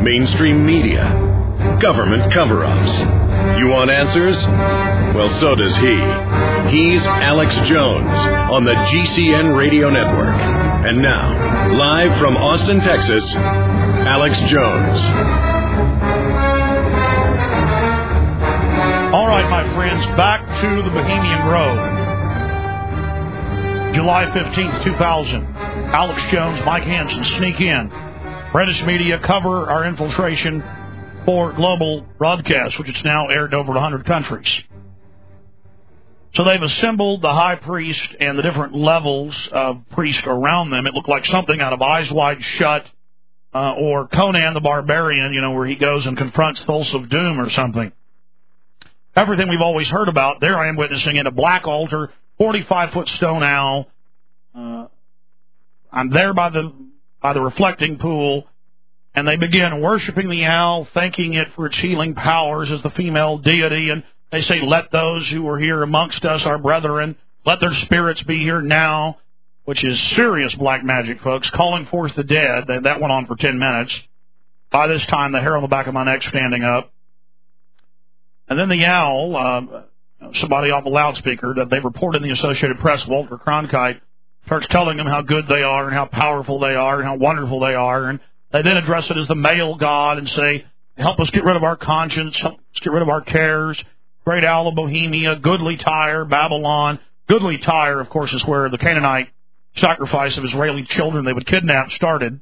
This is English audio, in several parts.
mainstream media, government cover-ups. You want answers? Well, so does he. He's Alex Jones on the GCN Radio Network. And now, live from Austin, Texas, Alex Jones. All right, my friends, back to the Bohemian Grove. July 15th, 2000. Alex Jones, Mike Hansen sneak in. British media cover our infiltration for global broadcast, which it's now aired over 100 countries. So they've assembled the high priest and the different levels of priest around them. It looked like something out of Eyes Wide Shut or Conan the Barbarian, you know, where he goes and confronts Thulsa of Doom or something. Everything we've always heard about. There I am witnessing it, a black altar, 45-foot stone owl. I'm there by the reflecting pool, and they begin worshiping the owl, thanking it for its healing powers as the female deity, and they say, let those who are here amongst us, our brethren, let their spirits be here now, which is serious black magic, folks, calling forth the dead. That went on for 10 minutes. By this time, the hair on the back of my neck standing up. And then the owl, somebody off a loudspeaker that they reported in the Associated Press, Walter Cronkite, starts telling them how good they are and how powerful they are and how wonderful they are. And they then address it as the male god and say, help us get rid of our conscience, help us get rid of our cares. Great owl of Bohemia, goodly Tyre, Babylon. Goodly Tyre, of course, is where the Canaanite sacrifice of Israeli children they would kidnap started.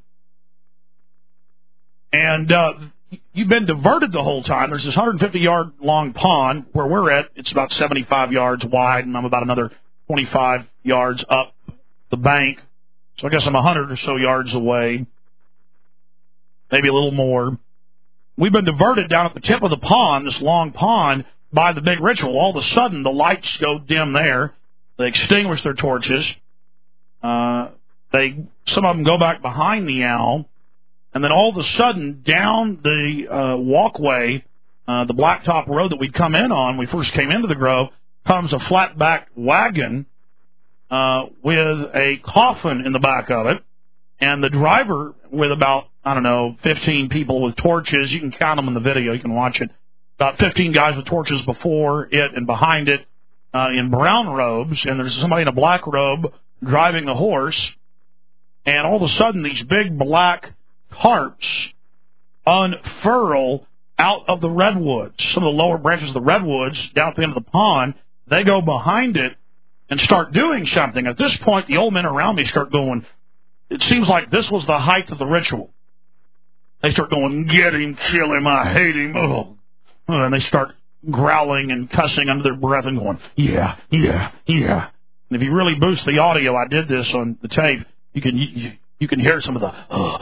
And you've been diverted the whole time. There's this 150-yard long pond where we're at. It's about 75 yards wide, and I'm about another 25 yards up the bank. So I guess I'm 100 or so yards away, maybe a little more. We've been diverted down at the tip of the pond, this long pond, by the big ritual. All of a sudden, the lights go dim there. They extinguish their torches. Some of them go back behind the owl. And then all of a sudden, down the walkway, the blacktop road that we'd come in on, we first came into the Grove, comes a flat-backed wagon with a coffin in the back of it. And the driver with about, 15 people with torches. You can count them in the video. You can watch it. About 15 guys with torches before it and behind it in brown robes. And there's somebody in a black robe driving the horse. And all of a sudden, these big black tarps unfurl out of the redwoods. Some of the lower branches of the redwoods down at the end of the pond, they go behind it and start doing something. At this point, the old men around me start going, it seems like this was the height of the ritual. They start going, get him, kill him, I hate him. Oh. And they start growling and cussing under their breath and going, yeah. And if you really boost the audio, I did this on the tape, you can hear some of the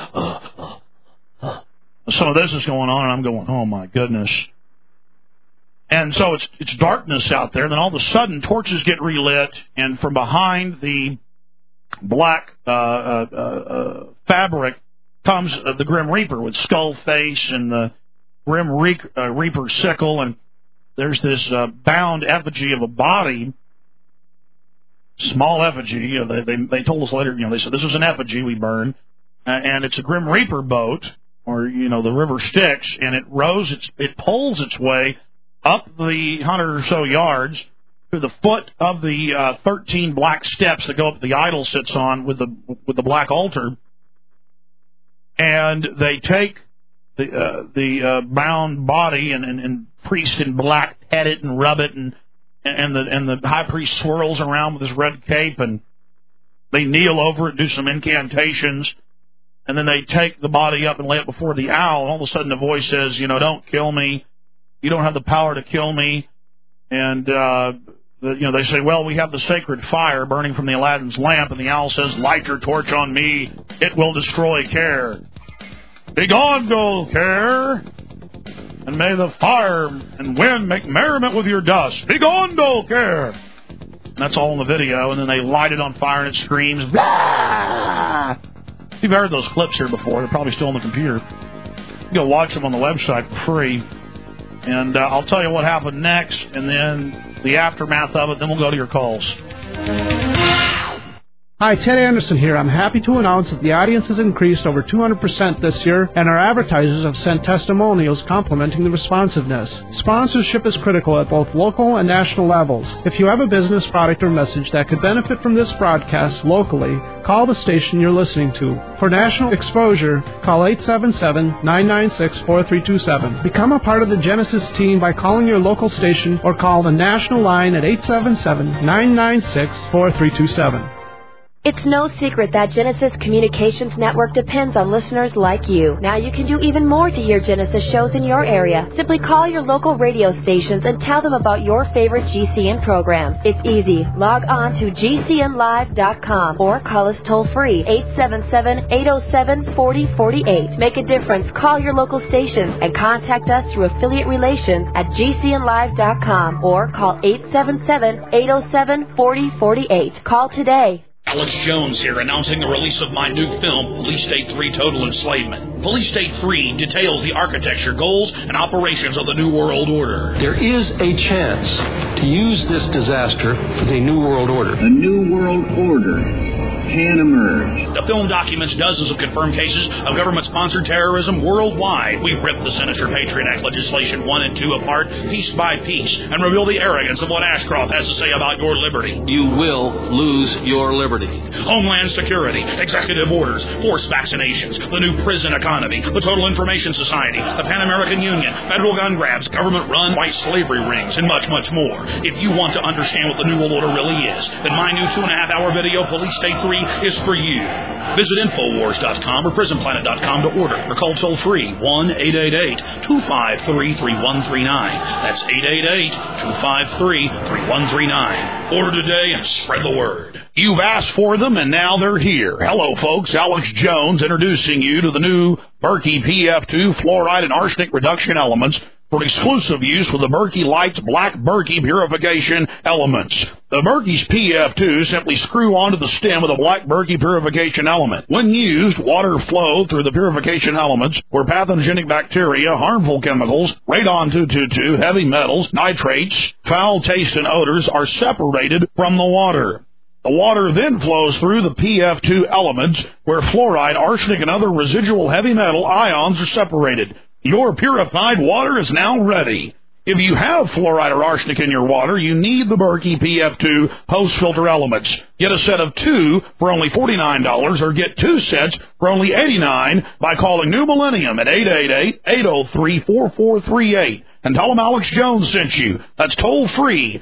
some of this is going on, and I'm going, oh my goodness. And so it's darkness out there, and then all of a sudden torches get relit, and from behind the black fabric comes the Grim Reaper with skull face and the Grim Reaper sickle, and there's this bound effigy of a body, small effigy. They told us later, they said this was an effigy we burned, and it's a Grim Reaper boat, or the river Styx, and it pulls its way up the 100 or so yards to the foot of the 13 black steps that go up the idol sits on with the black altar, and they take the bound body and priest in black pet it and rub it, and the high priest swirls around with his red cape, and they kneel over it, do some incantations, and then they take the body up and lay it before the owl, and all of a sudden the voice says, don't kill me. You don't have the power to kill me. And, they say, well, we have the sacred fire burning from the Aladdin's lamp, and the owl says, light your torch on me. It will destroy care. Begone, dull care, and may the fire and wind make merriment with your dust. Begone, dull care. And that's all in the video, and then they light it on fire, and it screams, blah! You've heard those clips here before. They're probably still on the computer. You can go watch them on the website for free. And I'll tell you what happened next, and then the aftermath of it, then we'll go to your calls. Hi, Ted Anderson here. I'm happy to announce that the audience has increased over 200% this year, and our advertisers have sent testimonials complimenting the responsiveness. Sponsorship is critical at both local and national levels. If you have a business, product, or message that could benefit from this broadcast locally, call the station you're listening to. For national exposure, call 877-996-4327. Become a part of the Genesis team by calling your local station or call the national line at 877-996-4327. It's no secret that Genesis Communications Network depends on listeners like you. Now you can do even more to hear Genesis shows in your area. Simply call your local radio stations and tell them about your favorite GCN programs. It's easy. Log on to GCNlive.com or call us toll-free, 877-807-4048. Make a difference. Call your local stations and contact us through affiliate relations at GCNlive.com or call 877-807-4048. Call today. Alex Jones here, announcing the release of my new film, Police State 3 Total Enslavement. Police State 3 details the architecture, goals, and operations of the New World Order. There is a chance to use this disaster for the New World Order. A New World Order can emerge. The film documents dozens of confirmed cases of government-sponsored terrorism worldwide. We rip the sinister Patriot Act legislation 1 and 2 apart, piece by piece, and reveal the arrogance of what Ashcroft has to say about your liberty. You will lose your liberty. Homeland Security, executive orders, forced vaccinations, the new prison economy, the Total Information Society, the Pan American Union, federal gun grabs, government-run white slavery rings, and much, much more. If you want to understand what the New World Order really is, then my new 2.5-hour video, Police State 3, is for you. Visit Infowars.com or PrisonPlanet.com to order or call toll-free 1-888-253-3139. That's 888-253-3139. Order today and spread the word. You've asked for them, and now they're here. Hello, folks. Alex Jones introducing you to the new Berkey PF2 fluoride and arsenic reduction elements for exclusive use with the Berkey Lights Black Berkey purification elements. The Berkey's PF2 simply screw onto the stem of the Black Berkey purification element. When used, water flow through the purification elements where pathogenic bacteria, harmful chemicals, radon-222, heavy metals, nitrates, foul taste, and odors are separated from the water. The water then flows through the PF2 elements where fluoride, arsenic, and other residual heavy metal ions are separated. Your purified water is now ready. If you have fluoride or arsenic in your water, you need the Berkey PF2 post-filter elements. Get a set of 2 for only $49 or get 2 sets for only $89 by calling New Millennium at 888-803-4438 and tell them Alex Jones sent you. That's toll-free,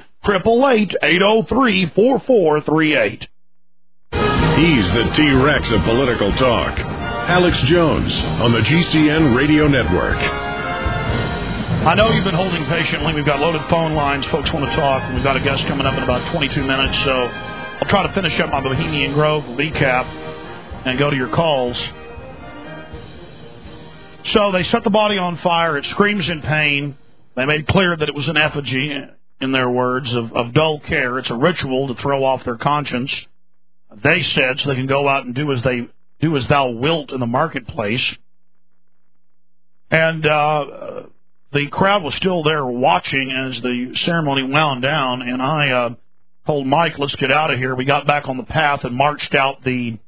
888-803-4438. He's the T-Rex of political talk. Alex Jones on the GCN Radio Network. I know you've been holding patiently. We've got loaded phone lines. Folks want to talk. And we've got a guest coming up in about 22 minutes. So I'll try to finish up my Bohemian Grove recap and go to your calls. So they set the body on fire. It screams in pain. They made clear that it was an effigy, in their words, of dull care. It's a ritual to throw off their conscience. They said so they can go out and do as thou wilt in the marketplace. And the crowd was still there watching as the ceremony wound down, and I told Mike, let's get out of here. We got back on the path and marched out 200,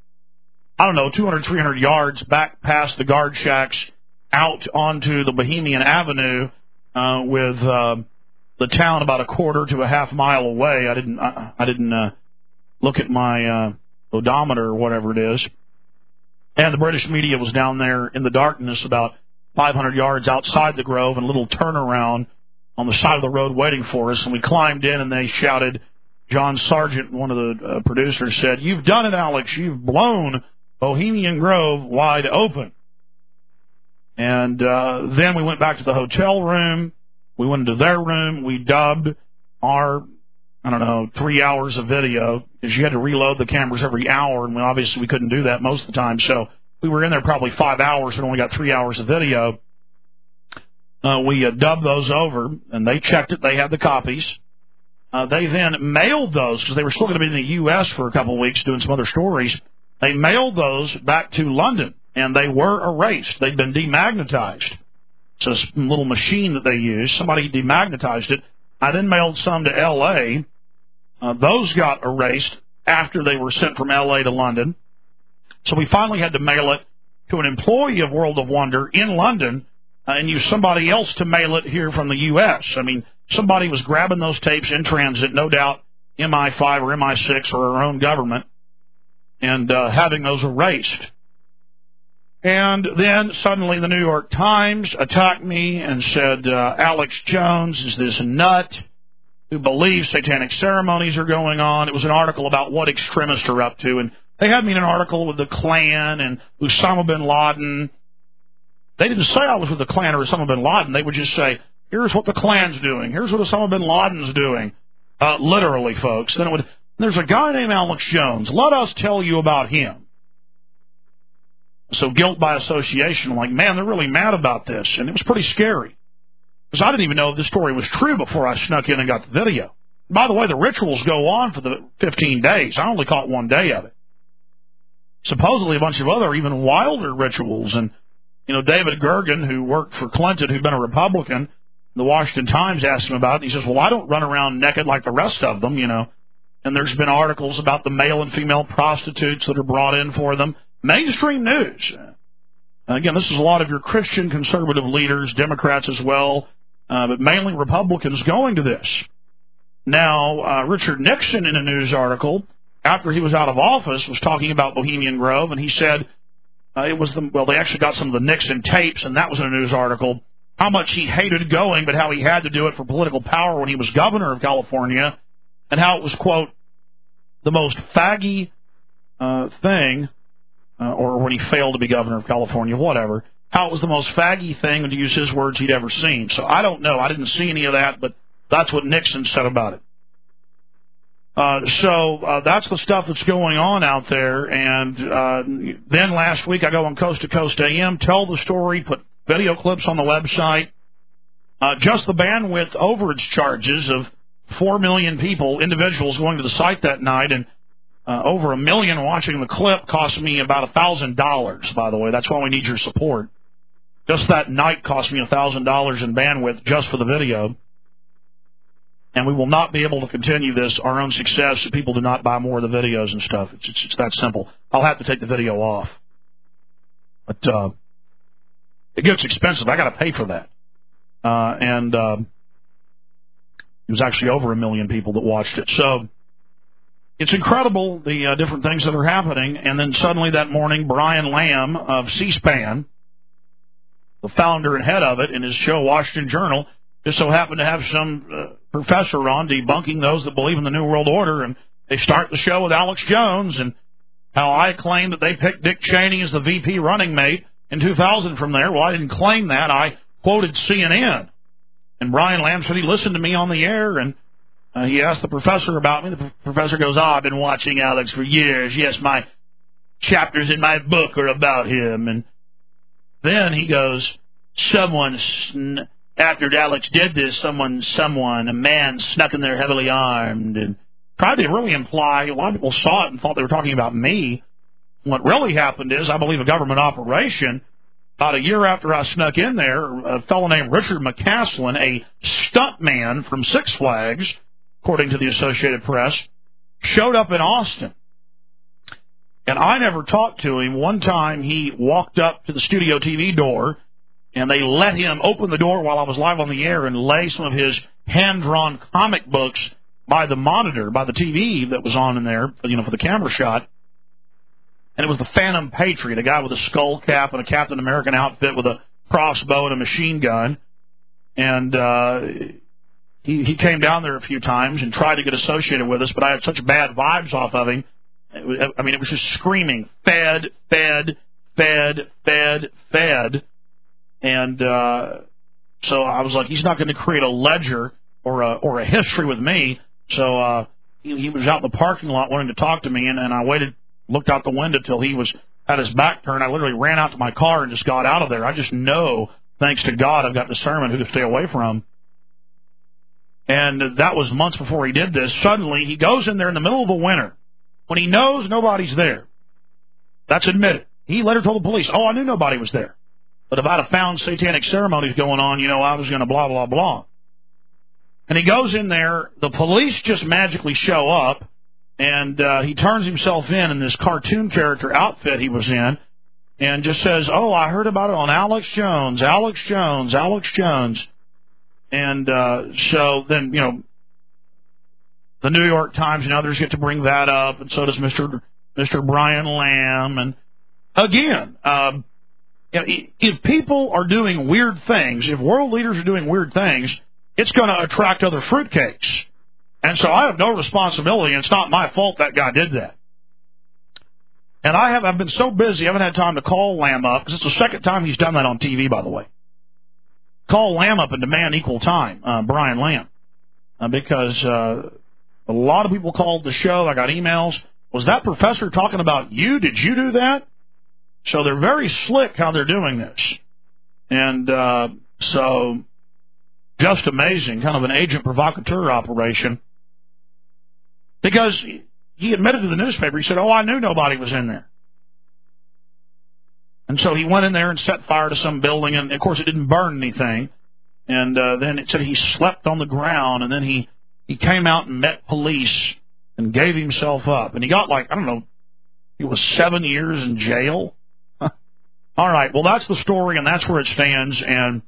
300 yards back past the guard shacks out onto the Bohemian Avenue with the town about a quarter to a half mile away. I didn't look at my odometer or whatever it is. And the British media was down there in the darkness about 500 yards outside the Grove and a little turnaround on the side of the road waiting for us. And we climbed in and they shouted, John Sargent, one of the producers, said, "You've done it, Alex. You've blown Bohemian Grove wide open." And then we went back to the hotel room. We went into their room. We dubbed our 3 hours of video, because you had to reload the cameras every hour, and we couldn't do that most of the time. So we were in there probably 5 hours and only got 3 hours of video. We dubbed those over, and they checked it. They had the copies. They then mailed those, because they were still going to be in the U.S. for a couple of weeks doing some other stories. They mailed those back to London, and they were erased. They'd been demagnetized. It's a little machine that they use. Somebody demagnetized it. I then mailed some to L.A., those got erased after they were sent from L.A. to London. So we finally had to mail it to an employee of World of Wonder in London and use somebody else to mail it here from the U.S. I mean, somebody was grabbing those tapes in transit, no doubt MI5 or MI6 or our own government, and having those erased. And then suddenly the New York Times attacked me and said, Alex Jones is this nut who believes satanic ceremonies are going on. It was an article about what extremists are up to. And they had me in an article with the Klan and Osama bin Laden. They didn't say I was with the Klan or Osama bin Laden. They would just say, here's what the Klan's doing. Here's what Osama bin Laden's doing. Literally, folks. Then it would, there's a guy named Alex Jones. Let us tell you about him. So guilt by association. I'm like, man, they're really mad about this. And it was pretty scary. Because I didn't even know if this story was true before I snuck in and got the video. By the way, the rituals go on for the 15 days. I only caught one day of it. Supposedly a bunch of other even wilder rituals. And, you know, David Gergen, who worked for Clinton, who'd been a Republican, the Washington Times asked him about it. He says, well, I don't run around naked like the rest of them, you know. And there's been articles about the male and female prostitutes that are brought in for them. Mainstream news. Again, this is a lot of your Christian conservative leaders, Democrats as well, but mainly Republicans going to this. Now, Richard Nixon in a news article, after he was out of office, was talking about Bohemian Grove, and he said it was they actually got some of the Nixon tapes, and that was in a news article, how much he hated going, but how he had to do it for political power when he was governor of California, and how it was, quote, the most faggy thing, or when he failed to be governor of California, whatever, how it was the most faggy thing, and to use his words, he'd ever seen. So I don't know. I didn't see any of that, but that's what Nixon said about it. So that's the stuff that's going on out there. And then last week I go on Coast to Coast AM, tell the story, put video clips on the website. Just the bandwidth overage charges of 4 million people, individuals going to the site that night, and over 1 million watching the clip cost me about $1,000, by the way. That's why we need your support. Just that night cost me $1,000 in bandwidth just for the video. And we will not be able to continue this, our own success, if people do not buy more of the videos and stuff. It's that simple. I'll have to take the video off. But it gets expensive. I got to pay for that. And it was actually over 1 million people that watched it. So it's incredible, the different things that are happening. And then suddenly that morning, Brian Lamb of C-SPAN, the founder and head of it, in his show Washington Journal, just so happened to have some professor on debunking those that believe in the New World Order. And they start the show with Alex Jones and how I claimed that they picked Dick Cheney as the VP running mate in 2000 from there. Well, I didn't claim that. I quoted CNN. And Brian Lamb said he listened to me on the air, and he asked the professor about me. The professor goes, I've been watching Alex for years. Yes, my chapters in my book are about him. And then he goes, after Alex did this, a man snuck in there heavily armed, and tried to really imply, a lot of people saw it and thought they were talking about me. What really happened is, I believe, a government operation. About a year after I snuck in there, a fellow named Richard McCaslin, a stuntman from Six Flags, according to the Associated Press, showed up in Austin. And I never talked to him. One time he walked up to the studio TV door, and they let him open the door while I was live on the air and lay some of his hand-drawn comic books by the monitor, by the TV that was on in there, for the camera shot. And it was the Phantom Patriot, a guy with a skull cap and a Captain American outfit with a crossbow and a machine gun. And he came down there a few times and tried to get associated with us, but I had such bad vibes off of him. It was just screaming, fed, fed, fed, fed, fed. And so I was like, he's not going to create a ledger or a history with me. So he was out in the parking lot wanting to talk to me, and I waited, looked out the window till he was had his back turned. I literally ran out to my car and just got out of there. I just know, thanks to God, I've got discernment who to stay away from. And that was months before he did this. Suddenly, he goes in there in the middle of the winter when he knows nobody's there. That's admitted. He later told the police, I knew nobody was there. But if I'd have found satanic ceremonies going on, I was going to blah, blah, blah. And he goes in there. The police just magically show up. And he turns himself in this cartoon character outfit he was in, and just says, "Oh, I heard about it on Alex Jones, Alex Jones, Alex Jones." And so then, the New York Times and others get to bring that up, and so does Mr. Brian Lamb. And again, if people are doing weird things, if world leaders are doing weird things, it's going to attract other fruitcakes. And so I have no responsibility, and it's not my fault that guy did that. And I've been so busy, I haven't had time to call Lamb up, because it's the second time he's done that on TV, by the way. Call Lamb up and demand equal time, Brian Lamb, because a lot of people called the show. I got emails. Was that professor talking about you? Did you do that? So they're very slick how they're doing this. And so just amazing, kind of an agent provocateur operation. Because he admitted to the newspaper, he said, "Oh, I knew nobody was in there." And so he went in there and set fire to some building, and, of course, it didn't burn anything. And then it said he slept on the ground, and then he came out and met police and gave himself up. And he got, he was 7 years in jail. All right, well, that's the story, and that's where it stands. And,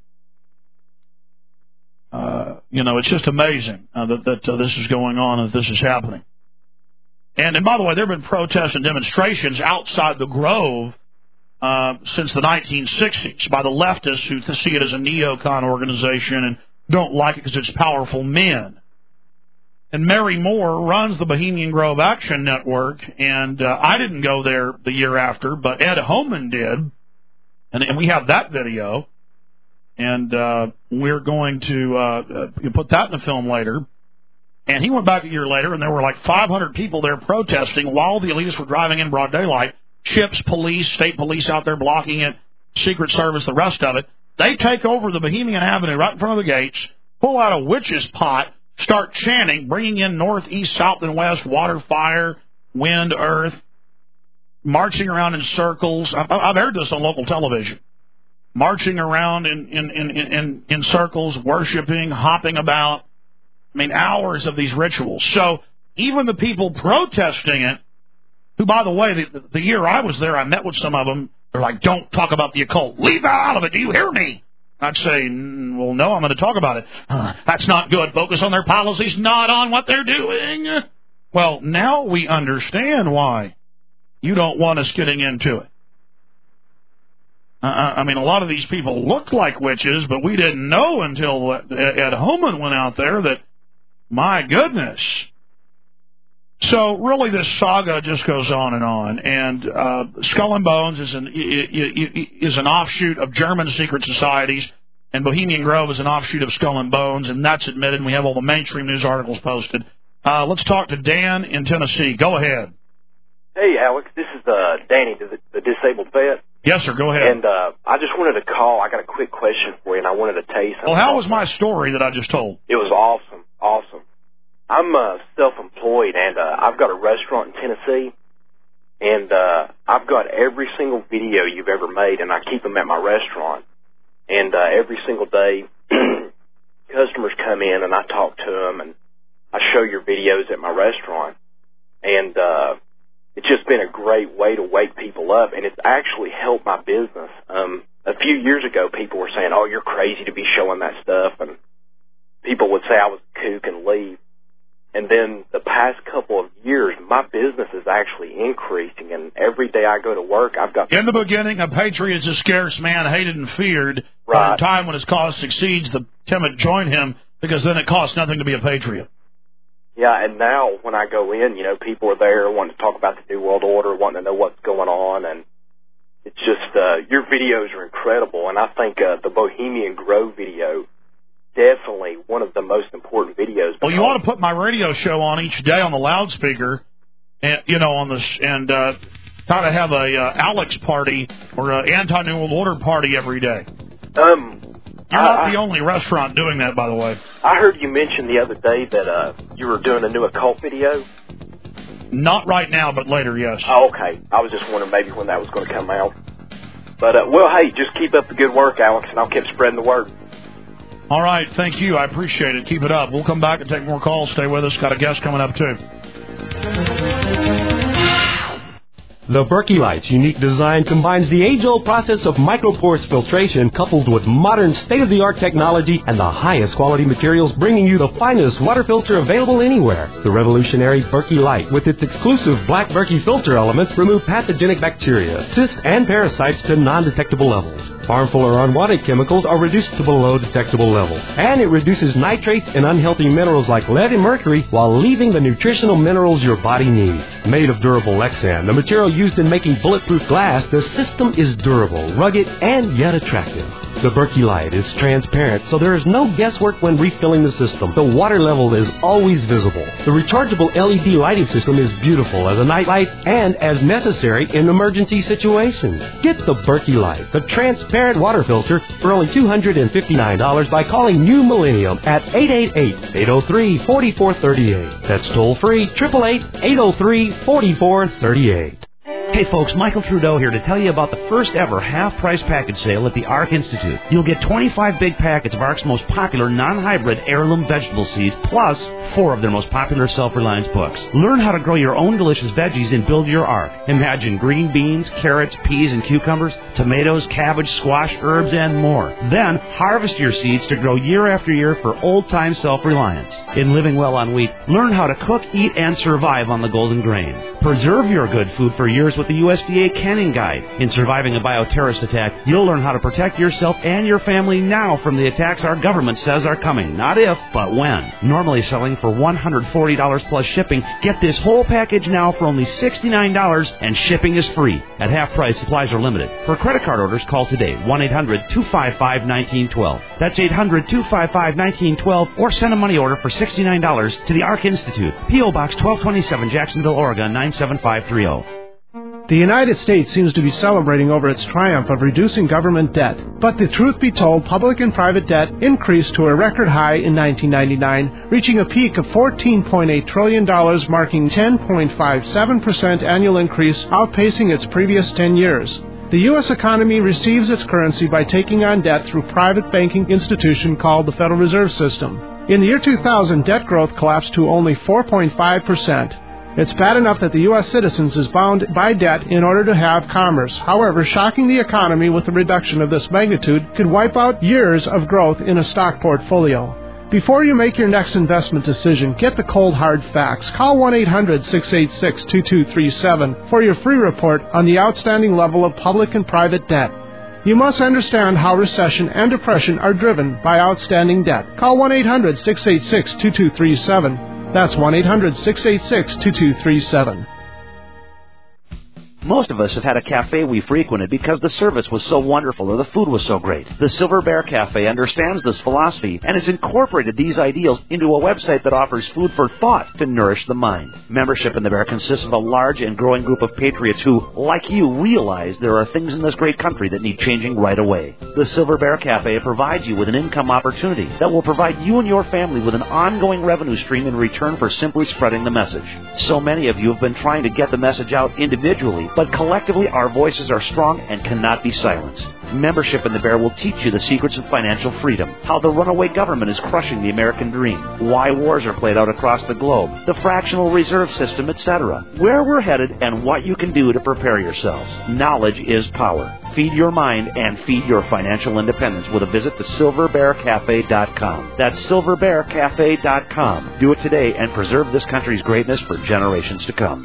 it's just amazing that this is going on, that this is happening. And by the way, there have been protests and demonstrations outside the Grove since the 1960s by the leftists who see it as a neocon organization and don't like it because it's powerful men. And Mary Moore runs the Bohemian Grove Action Network, and I didn't go there the year after, but Ed Homan did, and we have that video, and we're going to put that in the film later. And he went back a year later, and there were 500 people there protesting while the elitists were driving in broad daylight. Chips, police, state police out there blocking it, Secret Service, the rest of it. They take over the Bohemian Avenue right in front of the gates, pull out a witch's pot, start chanting, bringing in north, east, south, and west, water, fire, wind, earth, marching around in circles. I've heard this on local television. Marching around in circles, worshiping, hopping about. Hours of these rituals. So even the people protesting it, who, by the way, the year I was there, I met with some of them. They're like, "Don't talk about the occult. Leave out of it. Do you hear me?" I'd say, "Well, no, I'm going to talk about it." That's not good. Focus on their policies, not on what they're doing. Well, now we understand why you don't want us getting into it. A lot of these people look like witches, but we didn't know until Ed Homan went out there that, my goodness. So really this saga just goes on. And Skull and Bones is an offshoot of German secret societies, and Bohemian Grove is an offshoot of Skull and Bones, and that's admitted, and we have all the mainstream news articles posted. Let's talk to Dan in Tennessee. Go ahead. Hey, Alex. This is Danny, the disabled vet. Yes, sir. Go ahead. And I just wanted to call. I got a quick question for you, and I wanted to tell you something. Well, how was my story that I just told? It was awesome. I'm self-employed, and I've got a restaurant in Tennessee, and I've got every single video you've ever made, and I keep them at my restaurant. And every single day, customers come in, and I talk to them, and I show your videos at my restaurant. And it's just been a great way to wake people up, and it's actually helped my business. A few years ago, people were saying, "Oh, you're crazy to be showing that stuff," and people would say I was a kook and leave. And then the past couple of years, my business is actually increasing, and every day I go to work, I've got... In the beginning, a patriot is a scarce man, hated and feared. Right. At a time when his cause succeeds, the timid join him, because then it costs nothing to be a patriot. Yeah, and now when I go in, people are there wanting to talk about the New World Order, wanting to know what's going on, and it's just, your videos are incredible, and I think the Bohemian Grove video, definitely one of the most important videos. Well, you ought to put my radio show on each day on the loudspeaker, and kind of have a Alex party or an anti-New World Order party every day. You're not the only restaurant doing that, by the way. I heard you mention the other day that you were doing a new occult video. Not right now, but later, yes. Oh, okay. I was just wondering maybe when that was going to come out. But, hey, just keep up the good work, Alex, and I'll keep spreading the word. All right, thank you. I appreciate it. Keep it up. We'll come back and take more calls. Stay with us. Got a guest coming up, too. The Berkey Light's unique design combines the age-old process of micropores filtration coupled with modern state-of-the-art technology and the highest quality materials, bringing you the finest water filter available anywhere. The revolutionary Berkey Light, with its exclusive black Berkey filter elements, remove pathogenic bacteria, cysts, and parasites to non-detectable levels. Harmful or unwanted chemicals are reduced to below detectable levels. And it reduces nitrates and unhealthy minerals like lead and mercury while leaving the nutritional minerals your body needs. Made of durable Lexan, the material used in making bulletproof glass, the system is durable, rugged, and yet attractive. The Berkey Light is transparent, so there is no guesswork when refilling the system. The water level is always visible. The rechargeable LED lighting system is beautiful as a night light and as necessary in emergency situations. Get the Berkey Light, the transparent water filter, for only $259 by calling New Millennium at 888-803-4438. That's toll-free, 888-803-4438. Hey folks, Michael Trudeau here to tell you about the first ever half-price package sale at the ARC Institute. You'll get 25 big packets of ARC's most popular non-hybrid heirloom vegetable seeds, plus 4 of their most popular self-reliance books. Learn how to grow your own delicious veggies and build your ARC. Imagine green beans, carrots, peas, and cucumbers, tomatoes, cabbage, squash, herbs, and more. Then harvest your seeds to grow year after year for old-time self-reliance. In Living Well on Wheat, learn how to cook, eat, and survive on the golden grain. Preserve your good food for years with the USDA Canning Guide. In surviving a bioterrorist attack, you'll learn how to protect yourself and your family now from the attacks our government says are coming. Not if, but when. Normally selling for $140 plus shipping, get this whole package now for only $69, and shipping is free. At half price, supplies are limited. For credit card orders, call today, 1-800-255-1912. That's 800-255-1912, or send a money order for $69 to the ARC Institute, P.O. Box 1227, Jacksonville, Oregon, 97530. The United States seems to be celebrating over its triumph of reducing government debt. But the truth be told, public and private debt increased to a record high in 1999, reaching a peak of $14.8 trillion, marking 10.57% annual increase, outpacing its previous 10 years. The U.S. economy receives its currency by taking on debt through a private banking institution called the Federal Reserve System. In the year 2000, debt growth collapsed to only 4.5%. It's bad enough that the U.S. citizens is bound by debt in order to have commerce. However, shocking the economy with a reduction of this magnitude could wipe out years of growth in a stock portfolio. Before you make your next investment decision, get the cold hard facts. Call 1-800-686-2237 for your free report on the outstanding level of public and private debt. You must understand how recession and depression are driven by outstanding debt. Call 1-800-686-2237. That's 1-800-686-2237. Most of us have had a cafe we frequented because the service was so wonderful or the food was so great. The Silver Bear Cafe understands this philosophy and has incorporated these ideals into a website that offers food for thought to nourish the mind. Membership in the Bear consists of a large and growing group of patriots who, like you, realize there are things in this great country that need changing right away. The Silver Bear Cafe provides you with an income opportunity that will provide you and your family with an ongoing revenue stream in return for simply spreading the message. So many of you have been trying to get the message out individually, but collectively our voices are strong and cannot be silenced. Membership in the Bear will teach you the secrets of financial freedom, how the runaway government is crushing the American dream, why wars are played out across the globe, the fractional reserve system, etc., where we're headed, and what you can do to prepare yourselves. Knowledge is power. Feed your mind and feed your financial independence with a visit to silverbearcafe.com. That's silverbearcafe.com. Do it today and preserve this country's greatness for generations to come.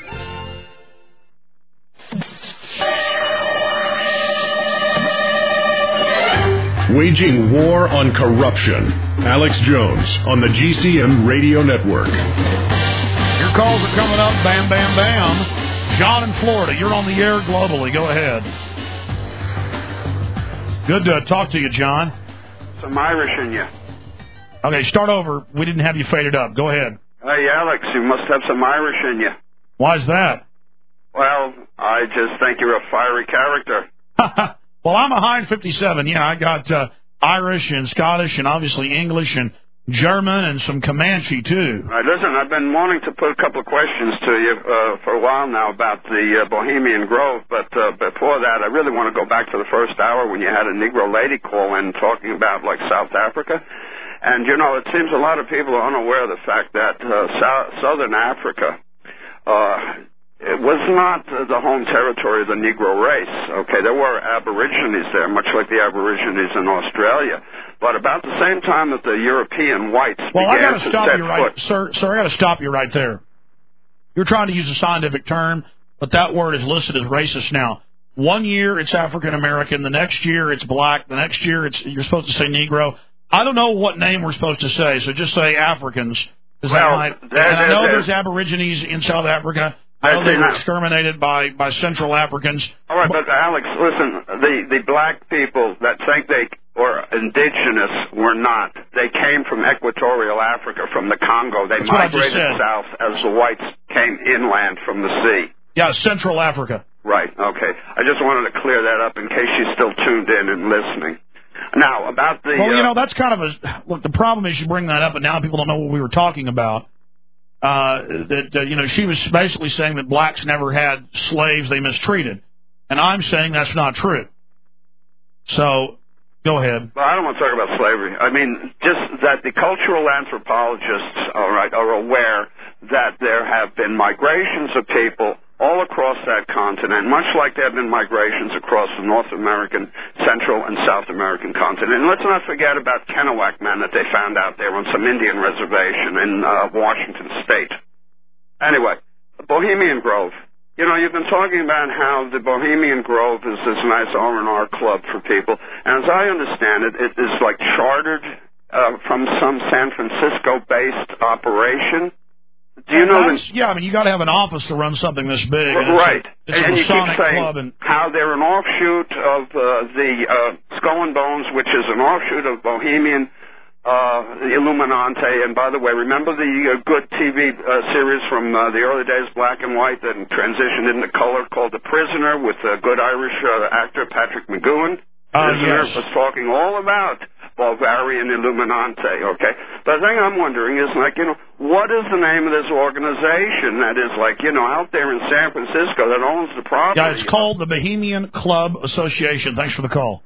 Waging war on corruption. Alex Jones on the GCN Radio Network. Your calls are coming up. Bam, bam, bam. John in Florida, you're on the air globally. Go ahead. Good to talk to you, John. Some Irish in you. Okay, start over. We didn't have you faded up. Go ahead. Hey, Alex, you must have some Irish in you. Why's that? Well, I just think you're a fiery character. Well, I'm a Heinz 57. Yeah, I got Irish and Scottish and obviously English and German and some Comanche, too. All right, listen, I've been wanting to put a couple of questions to you for a while now about the Bohemian Grove, but before that, I really want to go back to the first hour when you had a Negro lady call in talking about, like, South Africa. And, you know, it seems a lot of people are unaware of the fact that Southern Africa it was not the home territory of the Negro race. Okay, there were Aborigines there, much like the Aborigines in Australia. But about the same time that the European whites began to set foot... Sir, I got to stop you right there. You're trying to use a scientific term, but that word is listed as racist now. 1 year it's African American, the next year it's black, the next year you're supposed to say Negro. I don't know what name we're supposed to say, so just say Africans. And I know there's Aborigines in South Africa. I know they were exterminated by Central Africans. All right, but Alex, listen, the black people that think they were indigenous were not. They came from equatorial Africa, from the Congo. They migrated south as the whites came inland from the sea. Yeah, Central Africa. Right, okay. I just wanted to clear that up in case she's still tuned in and listening. Now, about the... Well, that's kind of a... Look, the problem is you bring that up, and now people don't know what we were talking about. She was basically saying that blacks never had slaves they mistreated. And I'm saying that's not true. So, go ahead. Well, I don't want to talk about slavery. I mean, just that the cultural anthropologists, are aware that there have been migrations of people all across that continent, much like there have been migrations across the North American, Central, and South American continent. And let's not forget about Kennewack men that they found out there on some Indian reservation in Washington State. Anyway, Bohemian Grove. You've been talking about how the Bohemian Grove is this nice R&R club for people. And as I understand it, it is like chartered from some San Francisco-based operation. Do you know that? Yeah, you got to have an office to run something this big. Right. It's and a you keep saying club and how they're an offshoot of the Skull and Bones, which is an offshoot of Bohemian, the Illuminante. And by the way, remember the good TV series from the early days, black and white, that transitioned into color, called The Prisoner, with a good Irish actor, Patrick McGowan? Prisoner was talking all about Bavarian Illuminante, okay? But the thing I'm wondering is, what is the name of this organization that is, out there in San Francisco that owns the property? Yeah, it's called the Bohemian Club Association. Thanks for the call.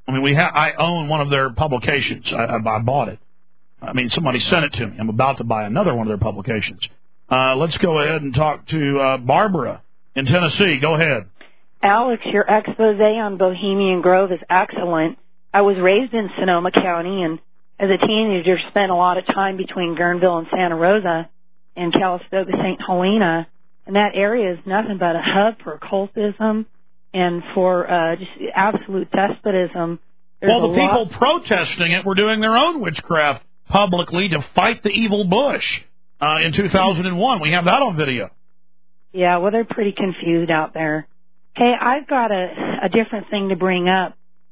I own one of their publications. I bought it. Somebody sent it to me. I'm about to buy another one of their publications. Let's go ahead and talk to Barbara in Tennessee. Go ahead. Alex, your expose on Bohemian Grove is excellent. I was raised in Sonoma County, and as a teenager spent a lot of time between Guerneville and Santa Rosa and Calistoga, St. Helena, and that area is nothing but a hub for occultism and for just absolute despotism. Well, the people protesting it were doing their own witchcraft publicly to fight the evil Bush in 2001. We have that on video. Yeah, well, they're pretty confused out there. Hey, I've got a different thing to bring up.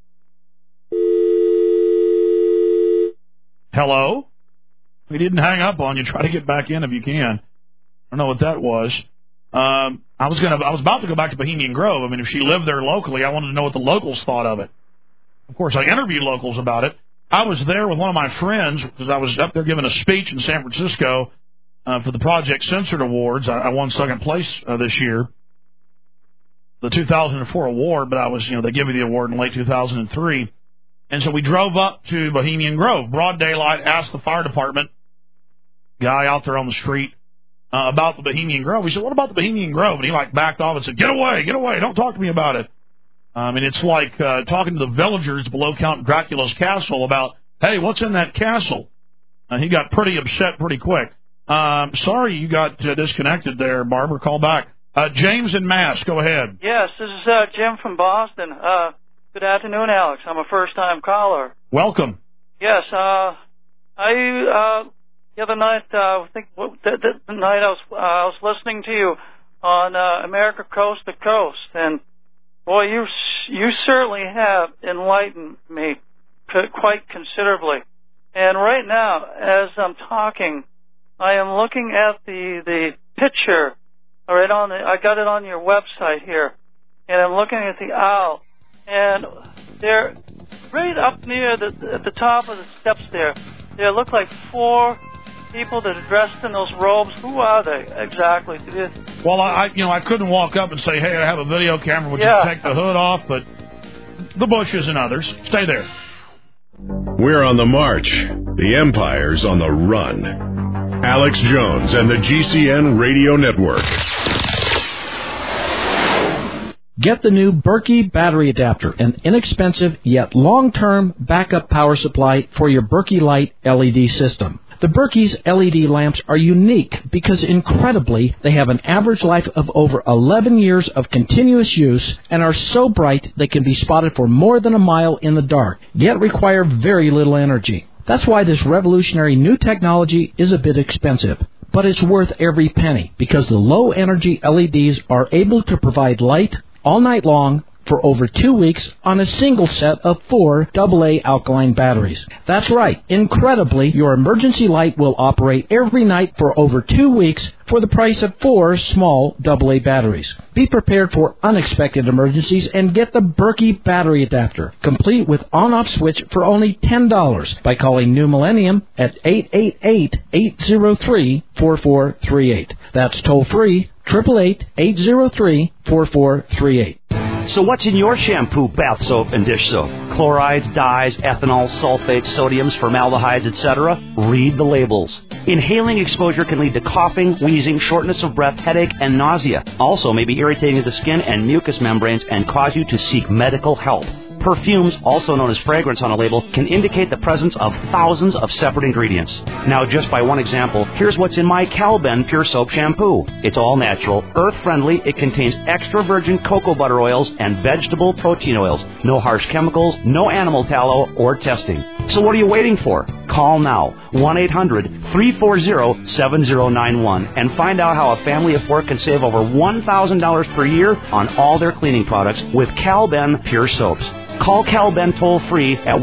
Hello? We didn't hang up on you. Try to get back in if you can. I don't know what that was. I was about to go back to Bohemian Grove. If she lived there locally, I wanted to know what the locals thought of it. Of course, I interviewed locals about it. I was there with one of my friends because I was up there giving a speech in San Francisco for the Project Censored Awards. I won second place this year. The 2004 award, but they give you the award in late 2003. And so we drove up to Bohemian Grove, broad daylight, asked the fire department guy out there on the street about the Bohemian Grove. We said, what about the Bohemian Grove? And he backed off and said, get away, don't talk to me about it. It's like talking to the villagers below Count Dracula's castle about, hey, what's in that castle? And he got pretty upset pretty quick. Sorry you got disconnected there, Barbara. Call back. James in Mass, go ahead. Yes, this is Jim from Boston. Good afternoon, Alex. I'm a first-time caller. Welcome. Yes, the other night, the night I was listening to you on America Coast to Coast, and boy, you certainly have enlightened me quite considerably. And right now, as I'm talking, I am looking at the picture. I got it on your website here, and I'm looking at the owl, and they're right up near at the top of the steps there. They look like 4 people that are dressed in those robes. Who are they exactly? Well, I couldn't walk up and say, hey, I have a video camera. Would you take the hood off? But the Bushes and others, stay there. We're on the march. The Empire's on the run. Alex Jones and the GCN Radio Network. Get the new Berkey battery adapter, an inexpensive yet long-term backup power supply for your Berkey Light LED system. The Berkey's LED lamps are unique because, incredibly, they have an average life of over 11 years of continuous use and are so bright they can be spotted for more than a mile in the dark, yet require very little energy. That's why this revolutionary new technology is a bit expensive. But it's worth every penny because the low-energy LEDs are able to provide light all night long for over 2 weeks on a single set of 4 AA alkaline batteries. That's right. Incredibly, your emergency light will operate every night for over 2 weeks for the price of 4 small AA batteries. Be prepared for unexpected emergencies and get the Berkey battery adapter, complete with on-off switch for only $10 by calling New Millennium at 888-803-4438. That's toll-free, 888-803-4438. So what's in your shampoo, bath soap, and dish soap? Chlorides, dyes, ethanol, sulfates, sodiums, formaldehydes, etc.? Read the labels. Inhaling exposure can lead to coughing, wheezing, shortness of breath, headache, and nausea. Also may be irritating to the skin and mucous membranes and cause you to seek medical help. Perfumes, also known as fragrance on a label, can indicate the presence of thousands of separate ingredients. Now, just by one example, here's what's in my Calben Pure Soap Shampoo. It's all natural, earth-friendly, it contains extra virgin cocoa butter oils and vegetable protein oils. No harsh chemicals, no animal tallow, or testing. So what are you waiting for? Call now, 1-800-340-7091, and find out how a family of 4 can save over $1,000 per year on all their cleaning products with Calben Pure Soaps. Call Calben toll-free at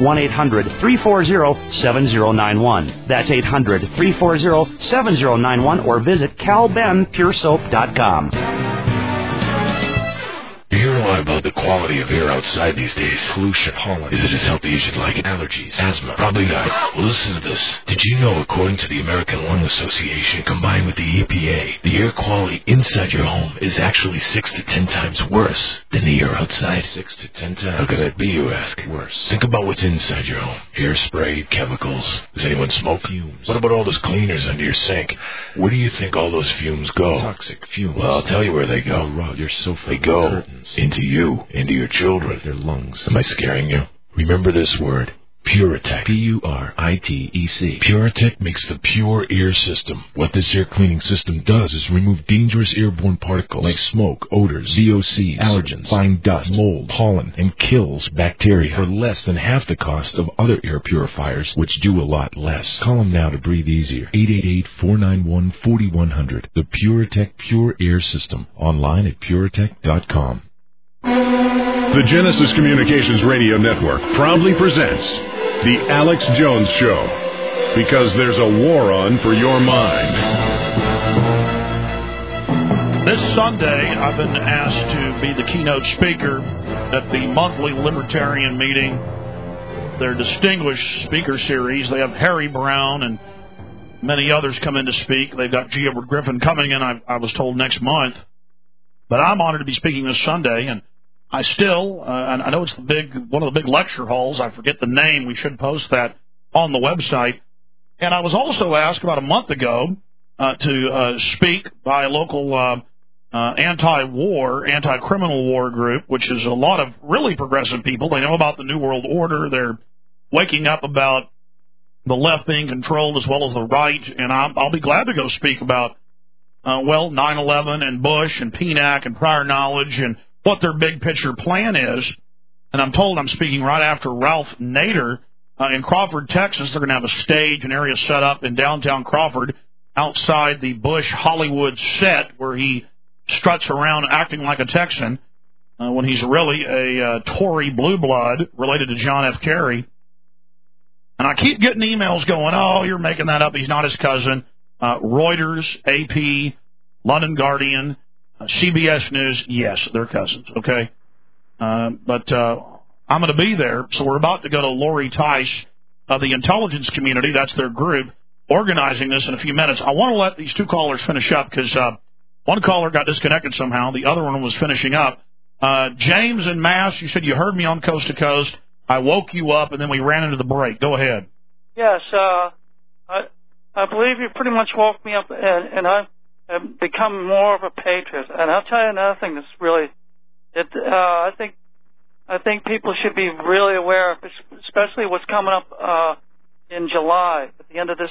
1-800-340-7091. That's 800-340-7091, or visit calbenpuresoap.com. You hear a lot about the quality of air outside these days. Pollution, pollen. Is it as healthy as you'd like it? Allergies, asthma. Probably not. Well, listen to this. Did you know, according to the American Lung Association, combined with the EPA, the air quality inside your home is actually 6 to 10 times worse than the air outside? 6 to 10 times. How could that be, you ask? Worse. Think about what's inside your home. Hairspray, chemicals. Does anyone smoke? Fumes. What about all those cleaners under your sink? Where do you think all those fumes go? Toxic fumes. Well, I'll tell you where they go. Rug, your sofa, they go curtains. Into you, into your children, their lungs. Am I scaring you? Remember this word, Puritech. P-U-R-I-T-E-C. Puritech makes the Pure Air System. What this air cleaning system does is remove dangerous airborne particles like smoke, odors, VOCs, allergens, fine dust, mold, pollen, and kills bacteria for less than half the cost of other air purifiers, which do a lot less. Call them now to breathe easier. 888-491-4100. The Puritech Pure Air System. Online at puritech.com. The Genesis Communications Radio Network proudly presents The Alex Jones Show, because there's a war on for your mind. This Sunday, I've been asked to be the keynote speaker at the monthly Libertarian meeting, their distinguished speaker series. They have Harry Brown and many others come in to speak. They've got G. Edward Griffin coming in, I was told, next month. But I'm honored to be speaking this Sunday, and I still, I know it's one of the big lecture halls. I forget the name. We should post that on the website. And I was also asked about a month ago to speak by a local anti-war, anti-criminal war group, which is a lot of really progressive people. They know about the New World Order. They're waking up about the left being controlled as well as the right. And I'll be glad to go speak about, 9/11 and Bush and PNAC and prior knowledge and what their big picture plan is. And I'm told I'm speaking right after Ralph Nader in Crawford, Texas. They're going to have a stage, an area set up in downtown Crawford outside the Bush Hollywood set where he struts around acting like a Texan when he's really a Tory blue blood related to John F. Kerry. And I keep getting emails going, oh, you're making that up. He's not his cousin. Reuters, AP, London Guardian, CBS News, yes, they're cousins, okay? But I'm going to be there, so we're about to go to Lori Tice of the intelligence community, that's their group, organizing this in a few minutes. I want to let these two callers finish up because one caller got disconnected somehow. The other one was finishing up. James in Mass, you said you heard me on Coast to Coast. I woke you up, and then we ran into the break. Go ahead. Yes, I believe you pretty much woke me up, and I've become more of a patriot. And I'll tell you another thing that's really I think people should be really aware of, especially what's coming up in July, at the end of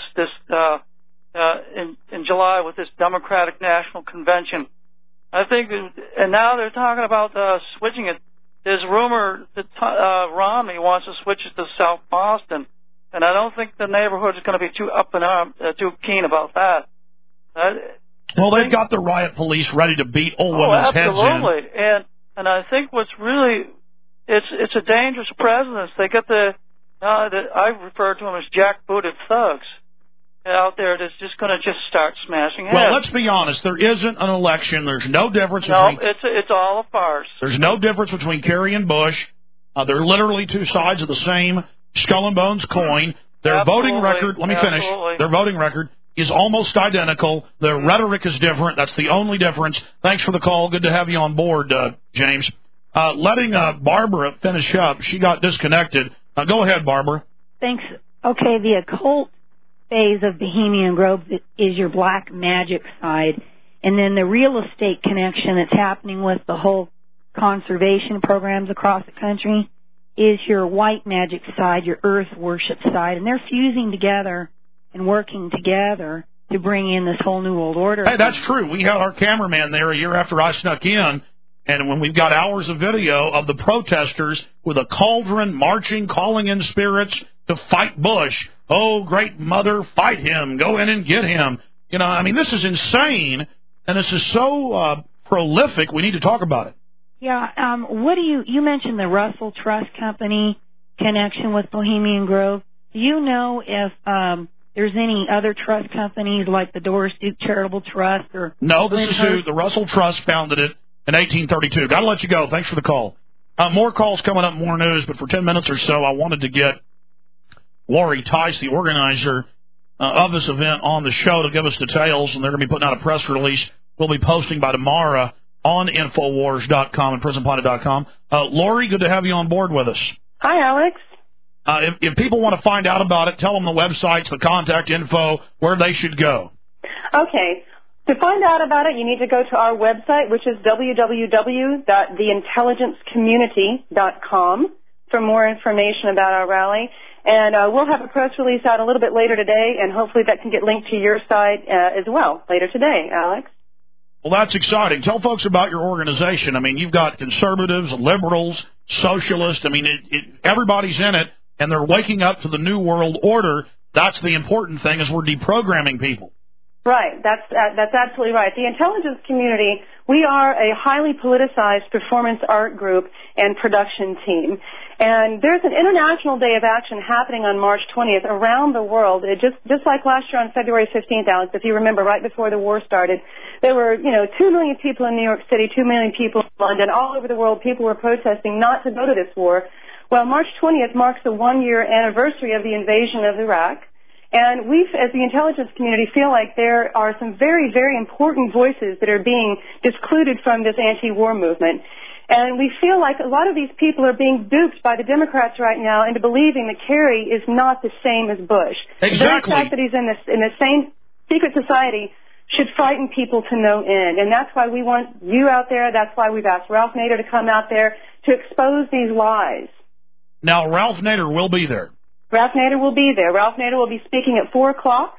in July with this Democratic National Convention. I think, and now they're talking about switching it. There's rumor that Romney wants to switch it to South Boston, and I don't think the neighborhood is going to be too keen about that. Well, they've got the riot police ready to beat old women's heads in. Absolutely, and I think what's really it's a dangerous presence. They get I refer to them as jackbooted thugs out there that's just going to just start smashing heads. Well, let's be honest. There isn't an election. There's no difference. It's all a farce. There's no difference between Kerry and Bush. They're literally two sides of the same skull and bones coin. Their voting record. Let me finish. Their voting record is almost identical. Their rhetoric is different. That's the only difference. Thanks for the call. Good to have you on board, James. Letting Barbara finish up. She got disconnected. Go ahead, Barbara. Thanks. Okay, the occult phase of Bohemian Grove is your black magic side, and then the real estate connection that's happening with the whole conservation programs across the country is your white magic side, your earth worship side, and they're fusing together and working together to bring in this whole new world order. Hey, that's true. We had our cameraman there a year after I snuck in, and when we've got hours of video of the protesters with a cauldron marching, calling in spirits to fight Bush. Oh, great mother, fight him. Go in and get him. You know, I mean, this is insane, and this is so prolific. We need to talk about it. Yeah, what do you mentioned the Russell Trust Company connection with Bohemian Grove. Do you know if there's any other trust companies like the Doris Duke Charitable Trust or... No, this is who the Russell Trust founded it in 1832. Got to let you go. Thanks for the call. More calls coming up, more news, but for 10 minutes or so, I wanted to get Lori Tice, the organizer of this event, on the show to give us details, and they're going to be putting out a press release we'll be posting by tomorrow on Infowars.com and PrisonPlanet.com. Lori, good to have you on board with us. Hi, Alex. If people want to find out about it, tell them the websites, the contact info, where they should go. Okay. To find out about it, you need to go to our website, which is www.theintelligencecommunity.com for more information about our rally. And we'll have a press release out a little bit later today, and hopefully that can get linked to your site as well later today, Alex. Well, that's exciting. Tell folks about your organization. I mean, you've got conservatives, liberals, socialists. I mean, everybody's in it, and they're waking up to the New World Order. That's the important thing, is we're deprogramming people. Right. That's absolutely right. The intelligence community, we are a highly politicized performance art group and production team. And there's an International Day of Action happening on March 20th around the world. Just like last year on February 15th, Alex, if you remember, right before the war started, there were, 2 million people in New York City, 2 million people in London, all over the world. People were protesting not to go to this war. Well, March 20th marks the 1-year anniversary of the invasion of Iraq. And we, as the intelligence community, feel like there are some very, very important voices that are being discluded from this anti-war movement. And we feel like a lot of these people are being duped by the Democrats right now into believing that Kerry is not the same as Bush. Exactly. The very fact that he's in the same secret society should frighten people to no end. And that's why we want you out there. That's why we've asked Ralph Nader to come out there to expose these lies. Now, Ralph Nader will be there. Ralph Nader will be there. Ralph Nader will be speaking at 4 o'clock,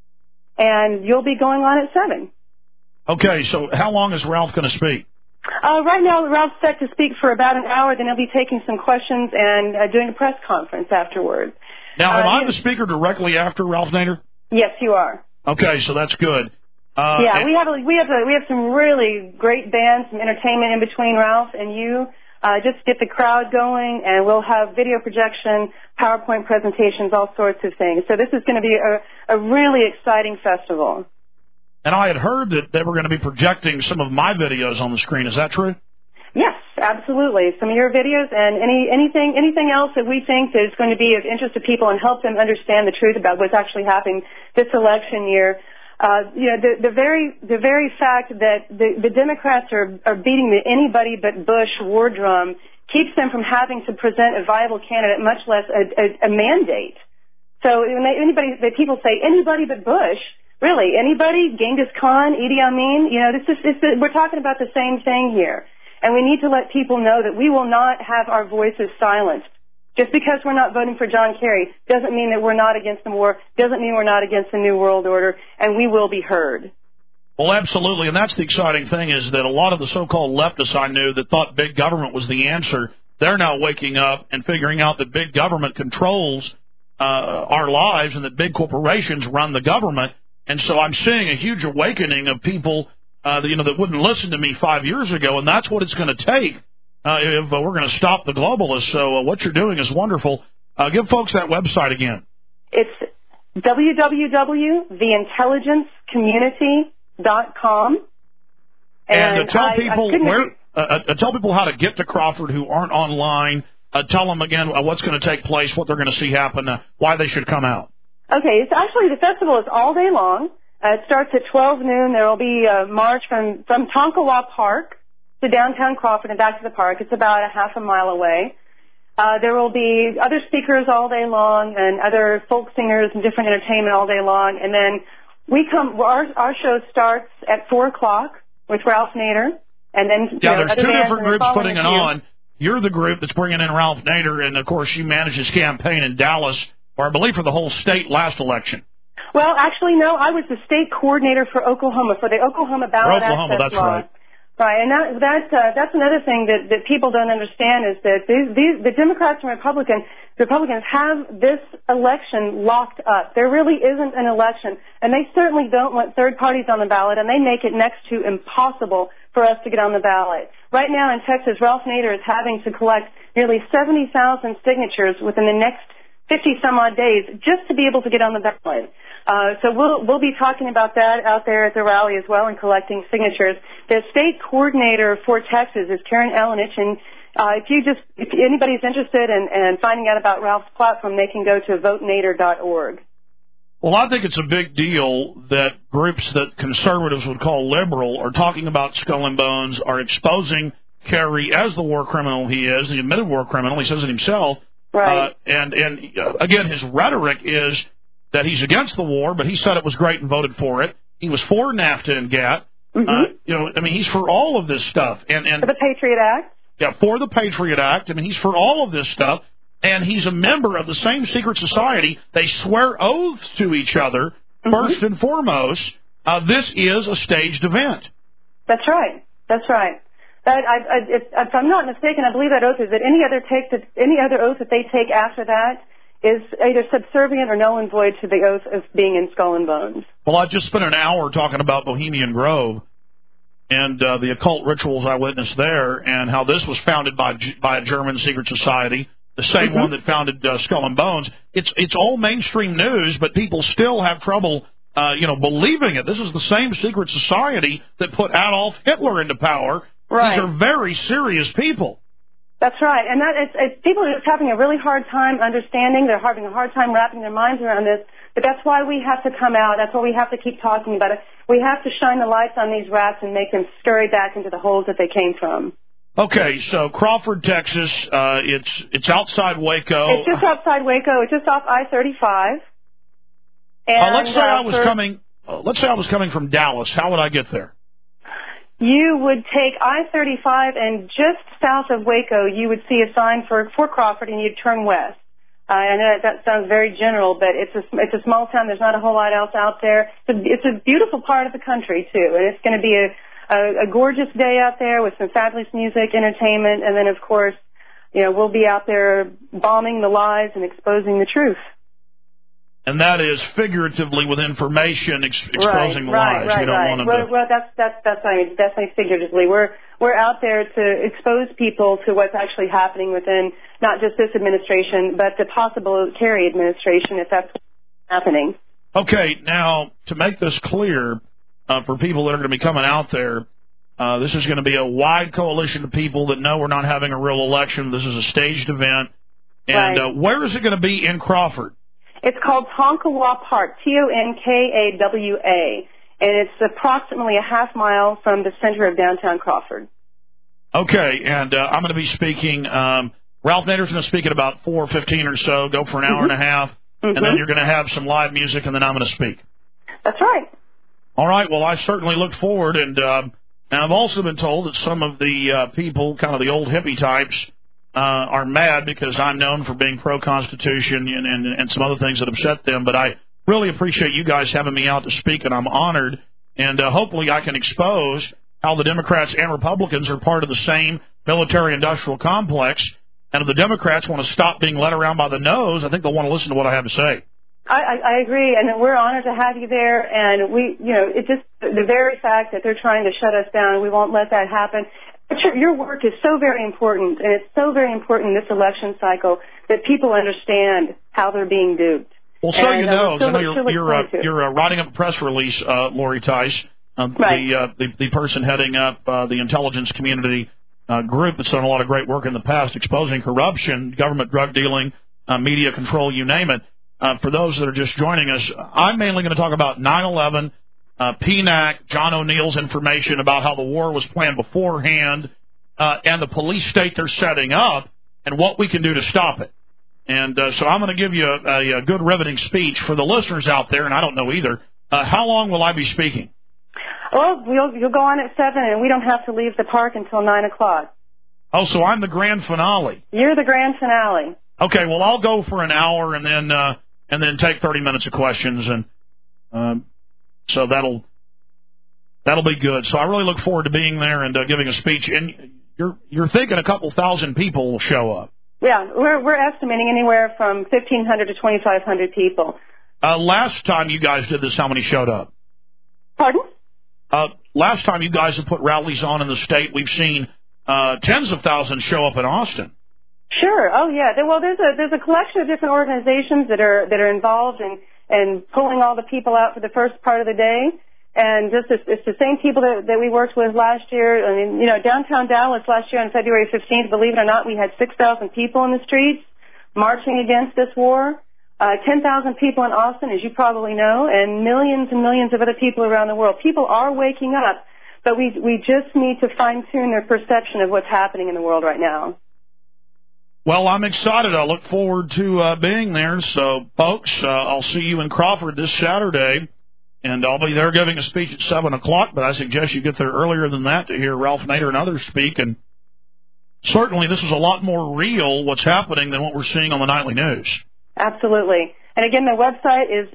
and you'll be going on at 7. Okay, so how long is Ralph going to speak? Right now, Ralph's set to speak for about an hour, then he'll be taking some questions and doing a press conference afterwards. Now, am I the speaker directly after Ralph Nader? Yes, you are. Okay, so that's good. Yeah, we have some really great bands, some entertainment in between Ralph and you. Just get the crowd going, and we'll have video projection, PowerPoint presentations, all sorts of things. So this is going to be a really exciting festival. And I had heard that they were going to be projecting some of my videos on the screen. Is that true? Yes, absolutely. Some of your videos and anything else that we think that is going to be of interest to people and help them understand the truth about what's actually happening this election year. The very fact that the Democrats are beating the anybody but Bush war drum keeps them from having to present a viable candidate, much less a mandate. So when people say anybody but Bush, really anybody, Genghis Khan, Idi Amin, we're talking about the same thing here. And we need to let people know that we will not have our voices silenced. Just because we're not voting for John Kerry doesn't mean that we're not against the war, doesn't mean we're not against the New World Order, and we will be heard. Well, absolutely, and that's the exciting thing is that a lot of the so-called leftists I knew that thought big government was the answer, they're now waking up and figuring out that big government controls our lives and that big corporations run the government. And so I'm seeing a huge awakening of people that wouldn't listen to me 5 years ago, and that's what it's going to take if we're going to stop the globalists. So what you're doing is wonderful. Give folks that website again. It's www.theintelligencecommunity.com. And tell people how to get to Crawford who aren't online. Tell them again what's going to take place, what they're going to see happen, why they should come out. Okay, it's actually the festival is all day long. It starts at 12 noon. There will be a march from Tonkawa Park to downtown Crawford and back to the park. It's about a half a mile away. There will be other speakers all day long and other folk singers and different entertainment all day long. And then our show starts at 4 o'clock with Ralph Nader. And then there's two different groups putting it on. You're the group that's bringing in Ralph Nader, and, of course, she managed his campaign in Dallas, or I believe for the whole state last election. Well, actually, no. I was the state coordinator for Oklahoma, for the Oklahoma ballot access that's law. Right. Right, and that's another thing that people don't understand is that the Democrats and Republicans have this election locked up. There really isn't an election, and they certainly don't want third parties on the ballot, and they make it next to impossible for us to get on the ballot. Right now in Texas, Ralph Nader is having to collect nearly 70,000 signatures within the next 50-some-odd days just to be able to get on the ballot. So we'll be talking about that out there at the rally as well and collecting signatures. The state coordinator for Texas is Karen Elenich, and if anybody's interested in finding out about Ralph's platform, they can go to votenader.org. Well, I think it's a big deal that groups that conservatives would call liberal are talking about Skull and Bones, are exposing Kerry as the war criminal he is, the admitted war criminal. He says it himself. Right. And again, his rhetoric is that he's against the war, but he said it was great and voted for it. He was for NAFTA and GATT. Mm-hmm. He's for all of this stuff. And for the Patriot Act? Yeah, for the Patriot Act. He's for all of this stuff. And he's a member of the same secret society. They swear oaths to each other, first and foremost. This is a staged event. That's right. That's right. If I'm not mistaken, I believe that oath is that any other oath that they take after that is either subservient or null and void to the oath of being in Skull and Bones. Well, I just spent an hour talking about Bohemian Grove and the occult rituals I witnessed there, and how this was founded by a German secret society, the same one that founded Skull and Bones. It's all mainstream news, but people still have trouble, believing it. This is the same secret society that put Adolf Hitler into power. Right. These are very serious people. That's right, and people are just having a really hard time understanding. They're having a hard time wrapping their minds around this. But that's why we have to come out. That's why we have to keep talking about it. We have to shine the lights on these rats and make them scurry back into the holes that they came from. Okay, so Crawford, Texas. It's outside Waco. It's just outside Waco. It's just off I-35. Let's say I was coming from Dallas. How would I get there? You would take I-35, and just south of Waco, you would see a sign for Crawford, and you'd turn west. I know that sounds very general, but it's a small town. There's not a whole lot else out there. It's a beautiful part of the country too, and it's going to be a gorgeous day out there with some fabulous music, entertainment, and then of course, we'll be out there bombing the lies and exposing the truth. And that is figuratively with information exposing lies. Right. Want them to... Well, that's definitely figuratively. We're out there to expose people to what's actually happening within not just this administration, but the possible Kerry administration, if that's happening. Okay, now to make this clear for people that are going to be coming out there, this is going to be a wide coalition of people that know we're not having a real election. This is a staged event. And where is it going to be in Crawford? It's called Tonkawa Park, Tonkawa, and it's approximately a half mile from the center of downtown Crawford. Okay, and I'm going to be speaking. Ralph Nader's going to speak at about 4:15 or so, go for an hour and a half, and then you're going to have some live music, and then I'm going to speak. That's right. All right, well, I certainly look forward, and And I've also been told that some of the people, kind of the old hippie types, are mad because I'm known for being pro-Constitution and some other things that upset them. But I really appreciate you guys having me out to speak, and I'm honored. And hopefully I can expose how the Democrats and Republicans are part of the same military-industrial complex. And if the Democrats want to stop being led around by the nose, I think they'll want to listen to what I have to say. I agree, and we're honored to have you there. And it's just the very fact that they're trying to shut us down, we won't let that happen. But your work is so very important, and it's so very important in this election cycle that people understand how they're being duped. Well, so you know, I know you're writing up a press release, Lori Tice, right. the person heading up the intelligence community group that's done a lot of great work in the past, exposing corruption, government drug dealing, media control, you name it. For those that are just joining us, I'm mainly going to talk about 9/11, PNAC, John O'Neill's information about how the war was planned beforehand, and the police state they're setting up, and what we can do to stop it. And so I'm going to give you a good riveting speech for the listeners out there, and I don't know either. How long will I be speaking? Well, you'll go on at 7, and we don't have to leave the park until 9 o'clock. Oh, so I'm the grand finale. You're the grand finale. Okay, well, I'll go for an hour and then take 30 minutes of questions, and so that'll be good. So I really look forward to being there and giving a speech. And you're thinking a couple thousand people will show up. Yeah, we're estimating anywhere from 1,500 to 2,500 people. Last time you guys did this, how many showed up? Pardon? Last time you guys have put rallies on in the state, we've seen tens of thousands show up in Austin. Sure. Oh, yeah. Well, there's a collection of different organizations that are involved in pulling all the people out for the first part of the day. And it's the same people that we worked with last year. I mean, downtown Dallas last year on February 15th, believe it or not, we had 6,000 people in the streets marching against this war. 10,000 people in Austin, as you probably know, and millions of other people around the world. People are waking up, but we just need to fine-tune their perception of what's happening in the world right now. Well, I'm excited. I look forward to being there. So, folks, I'll see you in Crawford this Saturday. And I'll be there giving a speech at 7 o'clock, but I suggest you get there earlier than that to hear Ralph Nader and others speak. And certainly this is a lot more real, what's happening, than what we're seeing on the nightly news. Absolutely. And again, the website is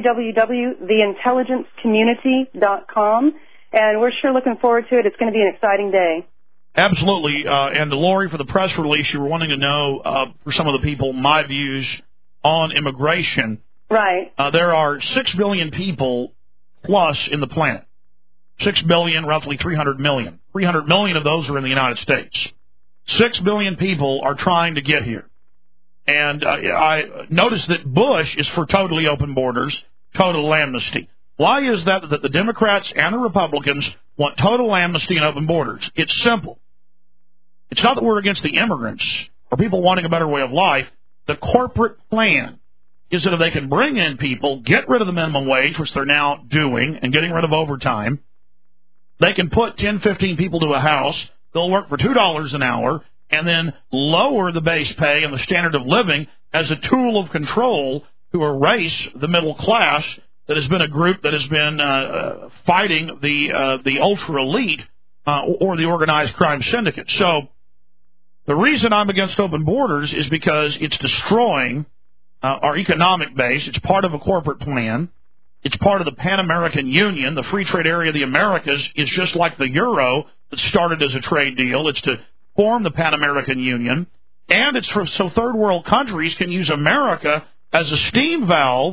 www.theintelligencecommunity.com, and we're sure looking forward to it. It's going to be an exciting day. Absolutely. And Lori, for the press release, you were wanting to know, for some of the people, my views on immigration. Right. There are 6 billion people plus in the planet. 6 billion, roughly 300 million. 300 million of those are in the United States. 6 billion people are trying to get here. And I noticed that Bush is for totally open borders, total amnesty. Why is that the Democrats and the Republicans want total amnesty and open borders? It's simple. It's not that we're against the immigrants or people wanting a better way of life. The corporate plan is that if they can bring in people, get rid of the minimum wage, which they're now doing, and getting rid of overtime, they can put 10, 15 people to a house, they'll work for $2 an hour, and then lower the base pay and the standard of living as a tool of control to erase the middle class that has been a group that has been fighting the ultra-elite or the organized crime syndicate. So the reason I'm against open borders is because it's destroying our economic base. It's part of a corporate plan. It's part of the Pan-American Union. The free trade area of the Americas is just like the euro that started as a trade deal. It's to form the Pan-American Union. And it's so third world countries can use America as a steam valve.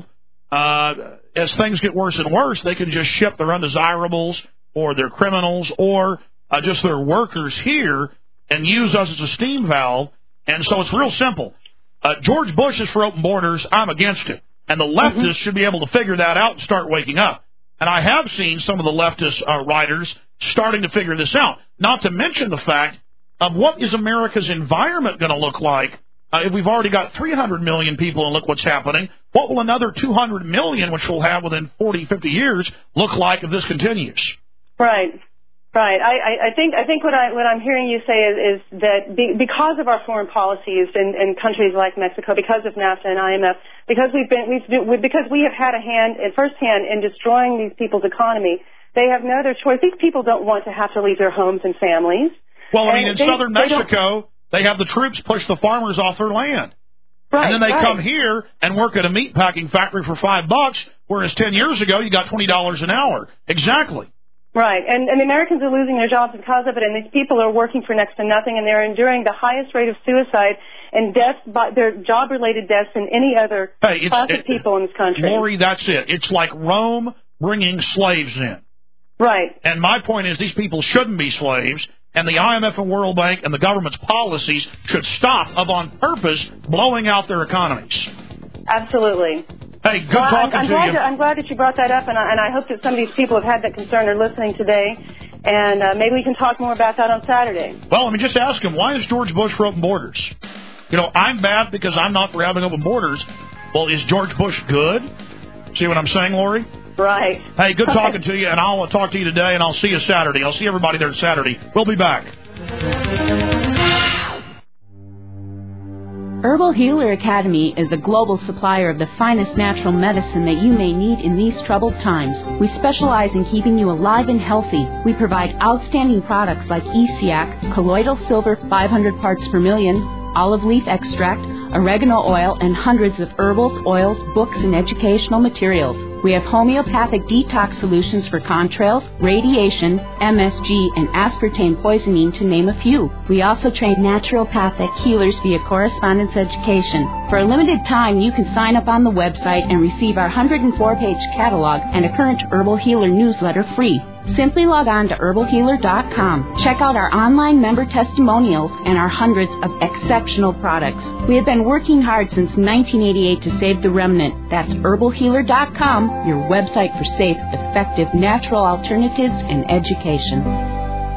As things get worse and worse, they can just ship their undesirables or their criminals or just their workers here and use us as a steam valve. And so it's real simple. George Bush is for open borders. I'm against it. And the leftists should be able to figure that out and start waking up. And I have seen some of the leftist writers starting to figure this out. Not to mention the fact of what is America's environment going to look like if we've already got 300 million people and look what's happening. What will another 200 million, which we'll have within 40, 50 years, look like if this continues? Right. Right. I think what I'm hearing you say is that because of our foreign policies in countries like Mexico, because of NAFTA and IMF, because we have had a hand, first hand in destroying these people's economy, They have no other choice. These people don't want to have to leave their homes and families. Well, I mean, in southern Mexico, they have the troops push the farmers off their land. Right, and then they come here and work at a meat packing factory for $5, whereas 10 years ago you got $20 an hour. Exactly. Right, and the Americans are losing their jobs because of it, and these people are working for next to nothing, and they're enduring the highest rate of suicide and deaths, their job-related deaths than any other class of people in this country. Lori, that's it. It's like Rome bringing slaves in. Right. And my point is these people shouldn't be slaves, and the IMF and World Bank and the government's policies should stop on purpose blowing out their economies. Absolutely. Hey, good talking to you. I'm glad that you brought that up, and I hope that some of these people have had that concern are listening today, and maybe we can talk more about that on Saturday. Well, let me just ask him, why is George Bush for open borders? You know, I'm bad because I'm not for having open borders. Well, is George Bush good? See what I'm saying, Lori? Right. Hey, good talking to you, and I'll talk to you today, and I'll see you Saturday. I'll see everybody there Saturday. We'll be back. Herbal Healer Academy is a global supplier of the finest natural medicine that you may need in these troubled times. We specialize in keeping you alive and healthy. We provide outstanding products like ESIAC, colloidal silver 500 parts per million, olive leaf extract, oregano oil, and hundreds of herbals, oils, books, and educational materials. We have homeopathic detox solutions for contrails, radiation, MSG, and aspartame poisoning, to name a few. We also train naturopathic healers via correspondence education. For a limited time, you can sign up on the website and receive our 104-page catalog and a current Herbal Healer newsletter free. Simply log on to herbalhealer.com. Check out our online member testimonials and our hundreds of exceptional products. We have been working hard since 1988 to save the remnant. That's herbalhealer.com, your website for safe, effective, natural alternatives and education.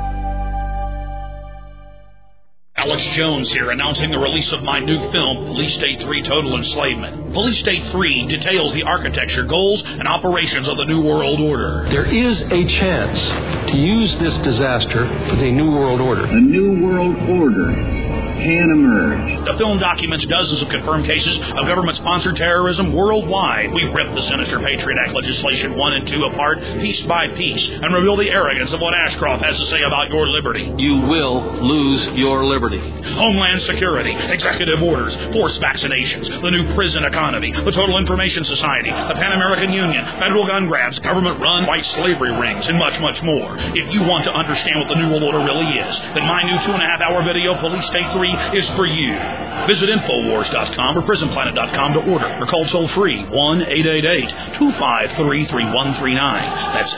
Alex Jones here, announcing the release of my new film, Police State 3 Total Enslavement. Police State 3 details the architecture, goals, and operations of the New World Order. There is a chance to use this disaster for the New World Order. A New World Order can emerge. The film documents dozens of confirmed cases of government-sponsored terrorism worldwide. We rip the sinister Patriot Act legislation 1 and 2 apart, piece by piece, and reveal the arrogance of what Ashcroft has to say about your liberty. You will lose your liberty. Homeland Security, executive orders, forced vaccinations, the new prison economy, the Total Information Society, the Pan American Union, federal gun grabs, government-run white slavery rings, and much, much more. If you want to understand what the New World Order really is, then my new 2.5-hour video, Police State 3, is for you. Visit Infowars.com or PrisonPlanet.com to order, or call toll-free 1-888-253-3139. That's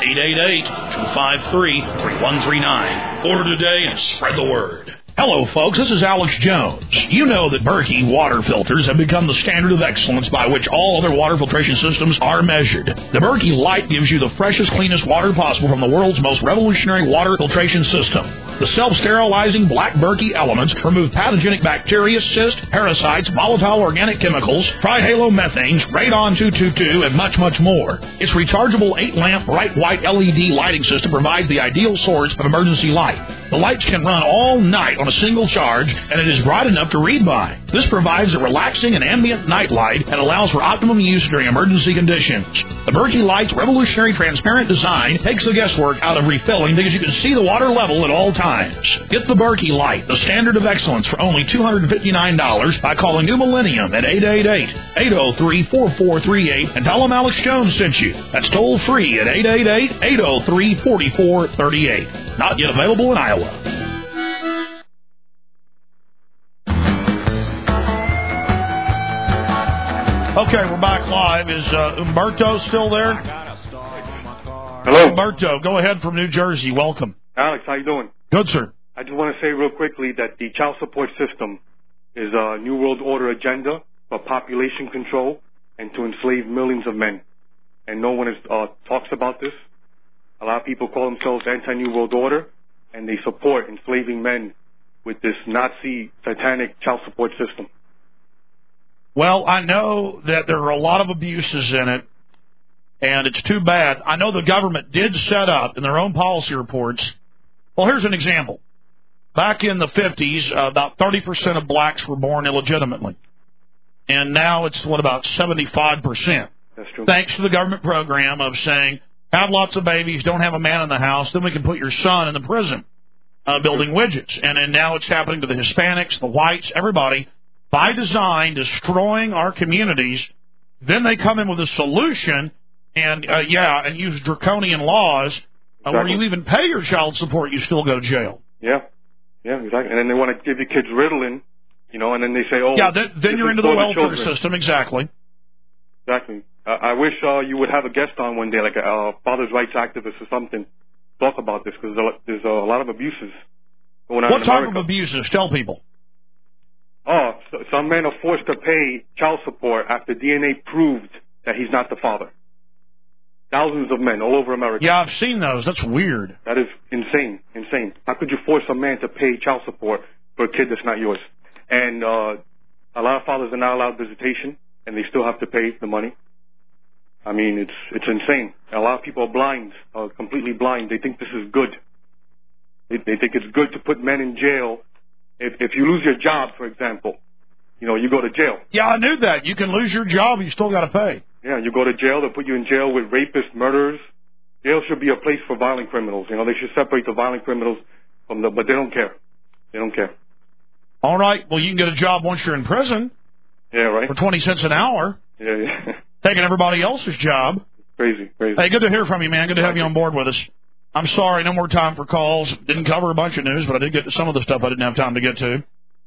888-253-3139. Order today and spread the word. Hello, folks. This is Alex Jones. You know that Berkey water filters have become the standard of excellence by which all other water filtration systems are measured. The Berkey Light gives you the freshest, cleanest water possible from the world's most revolutionary water filtration system. The self-sterilizing black Berkey elements remove pathogenic bacteria, cysts, parasites, volatile organic chemicals, trihalomethanes, radon-222, and much, much more. Its rechargeable 8-lamp bright white LED lighting system provides the ideal source of emergency light. The lights can run all night on a single charge, and it is bright enough to read by. This provides a relaxing and ambient night light and allows for optimum use during emergency conditions. The Berkey Light's revolutionary transparent design takes the guesswork out of refilling because you can see the water level at all times. Get the Berkey Light, the standard of excellence, for only $259 by calling New Millennium at 888-803-4438 and tell them Alex Jones sent you. That's toll free at 888-803-4438. Not yet available in Iowa. Okay, we're back live. Is Umberto still there? Hello. Umberto, go ahead from New Jersey. Welcome. Alex, how you doing? Good, sir. I just want to say real quickly that the child support system is a New World Order agenda for population control and to enslave millions of men. And no one talks about this. A lot of people call themselves anti-New World Order, and they support enslaving men with this Nazi satanic child support system. Well, I know that there are a lot of abuses in it, and it's too bad. I know the government did set up in their own policy reports. Well, here's an example. Back in the 50s, about 30% of blacks were born illegitimately. And now it's, about 75%. That's true. Thanks to the government program of saying, have lots of babies, don't have a man in the house, then we can put your son in the prison building widgets. And now it's happening to the Hispanics, the whites, everybody, by design, destroying our communities. Then they come in with a solution and use draconian laws where you even pay your child support, you still go to jail. Yeah, exactly. And then they want to give your kids Ritalin, and then they say, oh... Yeah, then you're into the welfare system, exactly. Exactly. I wish you would have a guest on one day, like a father's rights activist or something, talk about this, because there's a lot of abuses going on in America. What type of abuses? Tell people. Oh, some men are forced to pay child support after DNA proved that he's not the father. Thousands of men all over America. Yeah, I've seen those. That's weird. That is insane. How could you force a man to pay child support for a kid that's not yours? And a lot of fathers are not allowed visitation, and they still have to pay the money. I mean, it's insane. And a lot of people are blind, completely blind. They think this is good. They think it's good to put men in jail. If you lose your job, for example, you go to jail. Yeah, I knew that. You can lose your job, you still got to pay. Yeah, you go to jail. They'll put you in jail with rapists, murderers. Jail should be a place for violent criminals. They should separate the violent criminals from but they don't care. They don't care. All right. Well, you can get a job once you're in prison. Yeah, right. For 20 cents an hour. Yeah. Taking everybody else's job. Crazy. Hey, good to hear from you, man. Good to have you on board with us. I'm sorry, no more time for calls. Didn't cover a bunch of news, but I did get to some of the stuff I didn't have time to get to.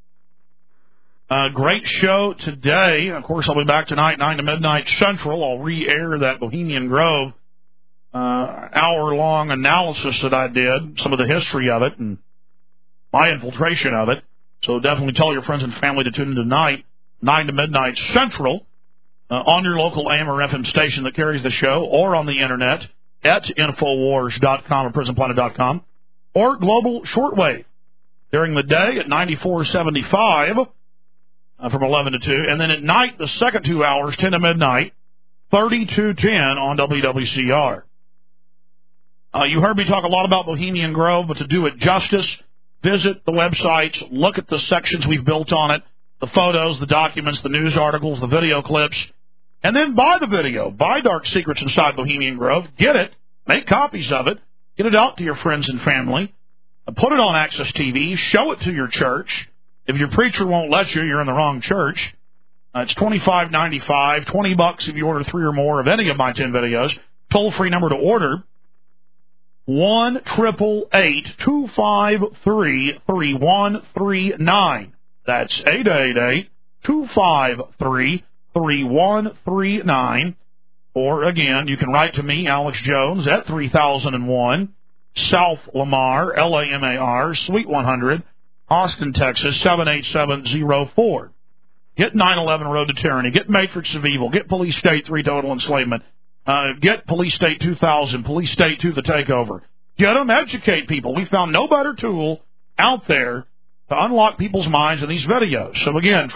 Great show today. Of course, I'll be back tonight, 9 to midnight Central. I'll re-air that Bohemian Grove hour-long analysis that I did, some of the history of it and my infiltration of it. So definitely tell your friends and family to tune in tonight, 9 to midnight Central, on your local AM or FM station that carries the show, or on the Internet at Infowars.com or PrisonPlanet.com, or global shortwave during the day at 94.75 from 11 to 2, and then at night, the second 2 hours, 10 to midnight, 3210 on WWCR. You heard me talk a lot about Bohemian Grove, but to do it justice, visit the websites, look at the sections we've built on it, the photos, the documents, the news articles, the video clips, and then buy the video. Buy Dark Secrets Inside Bohemian Grove. Get it. Make copies of it. Get it out to your friends and family. Put it on Access TV. Show it to your church. If your preacher won't let you, you're in the wrong church. It's $25.95, $20 if you order 3 or more of any of my 10 videos. Toll-free number to order, 1-888-253-3139. That's 888-253-3139. Or, again, you can write to me, Alex Jones, at 3001 South Lamar, Lamar, Suite 100, Austin, Texas, 78704. Get 9/11 Road to Tyranny. Get Matrix of Evil. Get Police State 3 Total Enslavement. Get Police State 2000. Police State 2 The Takeover. Get them. Educate people. We found no better tool out there to unlock people's minds than these videos. So, again,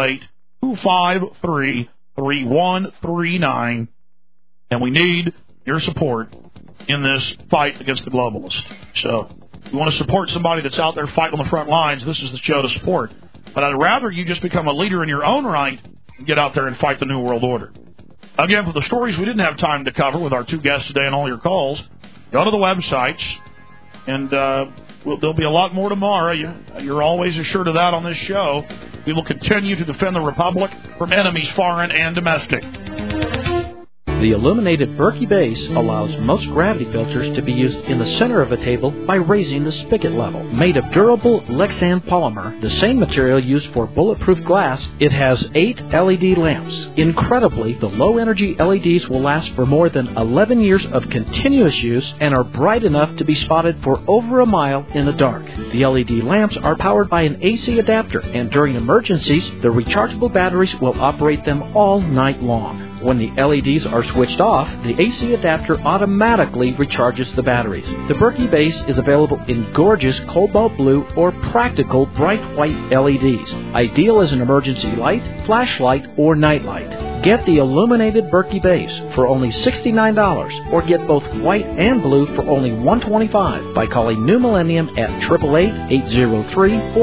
888-253-3139. And we need your support in this fight against the globalists. So if you want to support somebody that's out there fighting on the front lines, this is the show to support. But I'd rather you just become a leader in your own right and get out there and fight the New World Order. Again, for the stories we didn't have time to cover with our 2 guests today and all your calls, go to the websites, and there'll be a lot more tomorrow. You're always assured of that on this show. We will continue to defend the Republic from enemies foreign and domestic. The illuminated Berkey base allows most gravity filters to be used in the center of a table by raising the spigot level. Made of durable Lexan polymer, the same material used for bulletproof glass, it has 8 LED lamps. Incredibly, the low-energy LEDs will last for more than 11 years of continuous use and are bright enough to be spotted for over a mile in the dark. The LED lamps are powered by an AC adapter, and during emergencies, the rechargeable batteries will operate them all night long. When the LEDs are switched off, the AC adapter automatically recharges the batteries. The Berkey base is available in gorgeous cobalt blue or practical bright white LEDs, ideal as an emergency light, flashlight, or nightlight. Get the illuminated Berkey base for only $69, or get both white and blue for only $125 by calling New Millennium at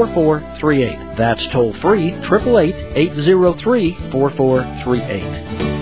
888-803-4438. That's toll free, 888-803-4438.